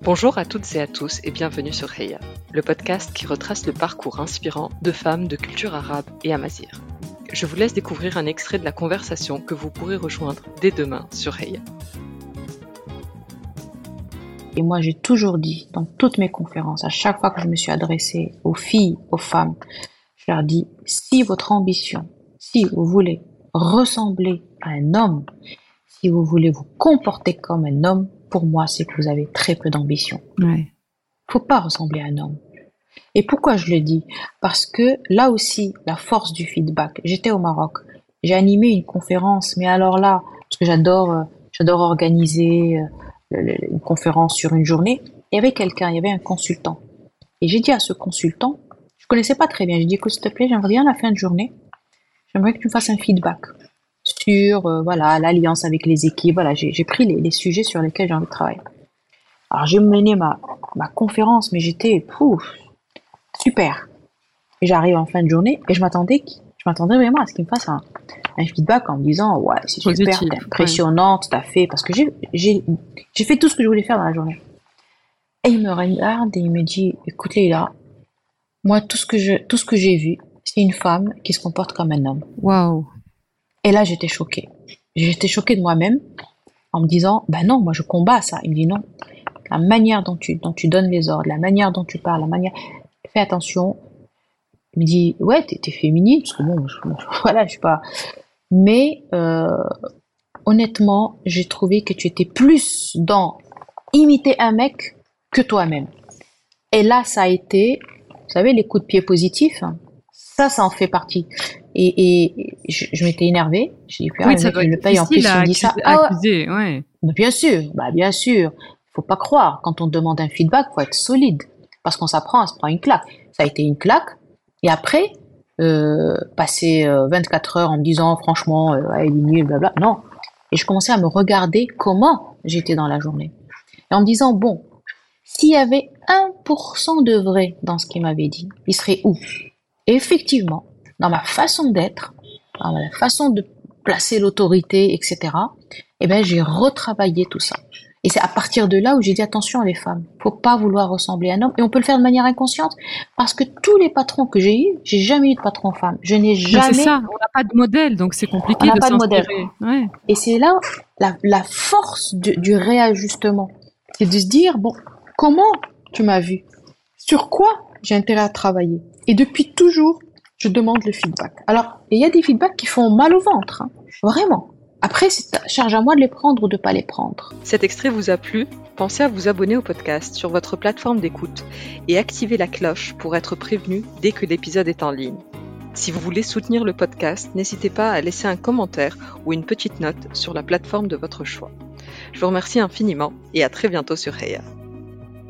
Bonjour à toutes et à tous et bienvenue sur Heya, le podcast qui retrace le parcours inspirant de femmes de culture arabe et amazigh. Je vous laisse découvrir un extrait de la conversation que vous pourrez rejoindre dès demain sur Heya. Et moi, j'ai toujours dit, dans toutes mes conférences, à chaque fois que je me suis adressée aux filles, aux femmes, je leur dis, si votre ambition, si vous voulez ressembler à un homme, si vous voulez vous comporter comme un homme, pour moi, c'est que vous avez très peu d'ambition. Ouais. Faut pas ressembler à un homme. Et pourquoi je le dis? Parce que là aussi, la force du feedback. J'étais au Maroc, j'ai animé une conférence, mais alors là, parce que j'adore organiser une conférence sur une journée, il y avait quelqu'un, il y avait un consultant. Et j'ai dit à ce consultant, je connaissais pas très bien, j'ai dit, écoute, s'il te plaît, j'aimerais bien à la fin de journée, j'aimerais que tu me fasses un feedback sur l'alliance avec les équipes. Voilà, j'ai pris les sujets sur lesquels j'ai envie de travailler. Alors j'ai mené ma conférence, mais j'étais super. Et j'arrive en fin de journée et je m'attendais vraiment à ce qu'il me fasse un feedback en me disant ouais, c'est super, Positif, t'es impressionnante, t'as fait, parce que j'ai fait tout ce que je voulais faire dans la journée. Et il me regarde et il me dit, écoute Leïla, moi tout ce que j'ai vu, c'est une femme qui se comporte comme un homme. Waouh. Et là j'étais choquée. J'étais choquée de moi-même en me disant bah non, moi je combats ça. Il me dit non, la manière dont tu donnes les ordres, la manière dont tu parles, fais attention. Il me dit ouais, t'es féminine, parce que bon, voilà, je suis pas. Mais honnêtement, j'ai trouvé que tu étais plus dans imiter un mec que toi-même. Et là, ça a été, vous savez, les coups de pied positifs. Ça en fait partie. Et je m'étais énervée. J'ai dit, Oui, ça doit être le paye en plus, il me dit ça. Accuser, ouais. Bien sûr. Faut pas croire. Quand on demande un feedback, faut être solide. Parce qu'on se prend une claque. Ça a été une claque. Et après, passer 24 heures en me disant, franchement, elle est nulle, blabla. Non. Et je commençais à me regarder comment j'étais dans la journée. Et en me disant, bon, s'il y avait 1% de vrai dans ce qu'il m'avait dit, il serait où? Et effectivement, dans ma façon d'être, dans la façon de placer l'autorité, etc., eh ben, j'ai retravaillé tout ça. Et c'est à partir de là où j'ai dit attention les femmes, faut pas vouloir ressembler à un homme, et on peut le faire de manière inconsciente, parce que tous les patrons que j'ai eus, j'ai jamais eu de patron femme. Je n'ai jamais. C'est ça, on n'a pas de modèle, donc c'est compliqué de s'inspirer. Ouais. Et c'est là la force du réajustement, c'est de se dire bon, comment tu m'as vu, sur quoi j'ai intérêt à travailler. Et depuis toujours, je demande le feedback. Alors, il y a des feedbacks qui font mal au ventre, hein, vraiment. Après, c'est charge à moi de les prendre ou de ne pas les prendre. Cet extrait vous a plu? Pensez à vous abonner au podcast sur votre plateforme d'écoute et activer la cloche pour être prévenu dès que l'épisode est en ligne. Si vous voulez soutenir le podcast, n'hésitez pas à laisser un commentaire ou une petite note sur la plateforme de votre choix. Je vous remercie infiniment et à très bientôt sur Heya.